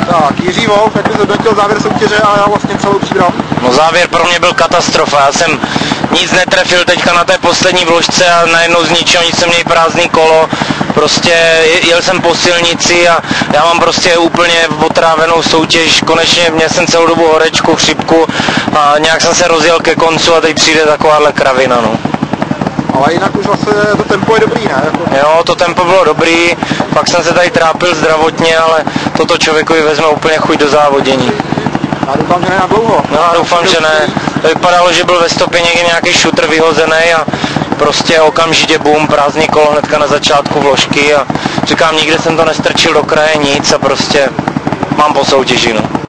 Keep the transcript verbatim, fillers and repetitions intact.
Tak, Jiří Wolf, jak by zhodnotil závěr soutěže a vlastně celou Příbram? No závěr pro mě byl katastrofa, já jsem nic netrefil teďka na té poslední vložce a najednou z ničeho nic jsem měl prázdný kolo, prostě jel jsem po silnici a já mám prostě úplně otrávenou soutěž, konečně měl jsem celou dobu horečku, chřipku a nějak jsem se rozjel ke koncu a teď přijde takováhle kravina, no. Ale jinak už vlastně to tempo je dobrý, ne? Jako... Jo, to tempo bylo dobrý, pak jsem se tady trápil zdravotně, ale toto člověkovi vezme úplně chuť do závodění. Já doufám, že ne na dlouho. No já doufám, že ne. To vypadalo, že byl ve stopě někde nějaký šutr vyhozený a prostě okamžitě boom, prázdný kolo hnedka na začátku vložky a říkám, nikde jsem to nestrčil do kraje nic a prostě mám po soutěži, no.